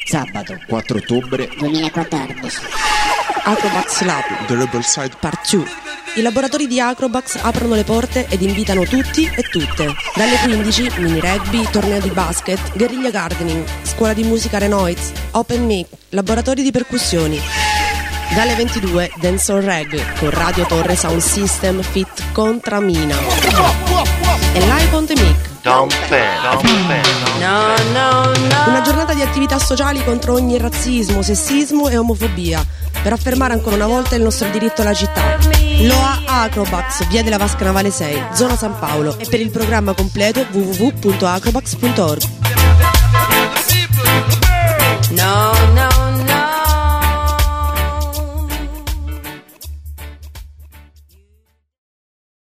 Sabato 4 ottobre 2014. Acrobax Lab The Rebel Side Part 2. I laboratori di Acrobax aprono le porte ed invitano tutti e tutte. Dalle 15, mini rugby, torneo di basket, guerriglia gardening, scuola di musica Renoiz, open mic, laboratori di percussioni. Dalle 22, Dancehall Reg con Radio Torre Sound System Fit Contramina. E live on the mic. No. Una giornata di attività sociali contro ogni razzismo, sessismo e omofobia, per affermare ancora una volta il nostro diritto alla città. Loa Acrobax, via della Vasca Navale 6, zona San Paolo, e per il programma completo www.acrobax.org. No.